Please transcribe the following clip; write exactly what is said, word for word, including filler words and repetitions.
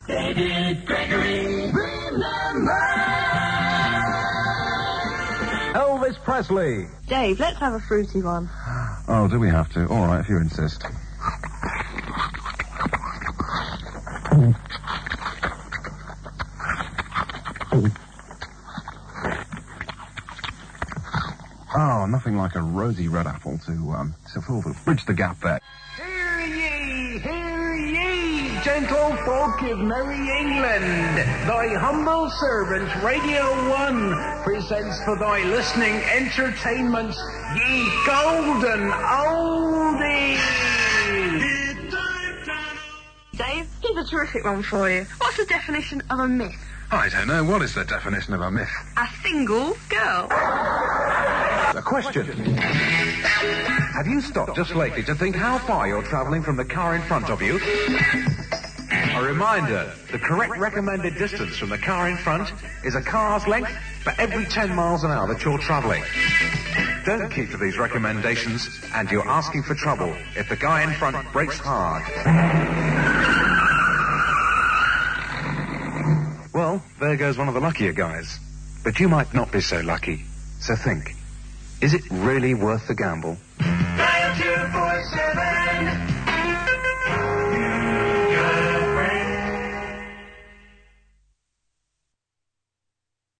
David Gregory, remember. Elvis Presley. Dave, let's have a fruity one. Oh, do we have to? All right, if you insist. Oh, nothing like a rosy red apple to, um, to sort of bridge the gap there. Hear ye, hear ye, gentle folk of merry England. Thy humble servant, Radio One, presents for thy listening entertainment ye golden oldies. Dave, here's a terrific one for you. What's the definition of a myth? I don't know. What is the definition of a myth? A single girl. A question. Have you stopped just lately to think how far you're travelling from the car in front of you? A reminder, the correct recommended distance from the car in front is a car's length for every ten miles an hour that you're travelling. Don't keep to these recommendations and you're asking for trouble if the guy in front brakes hard. Well, there goes one of the luckier guys. But you might not be so lucky. So think, is it really worth the gamble?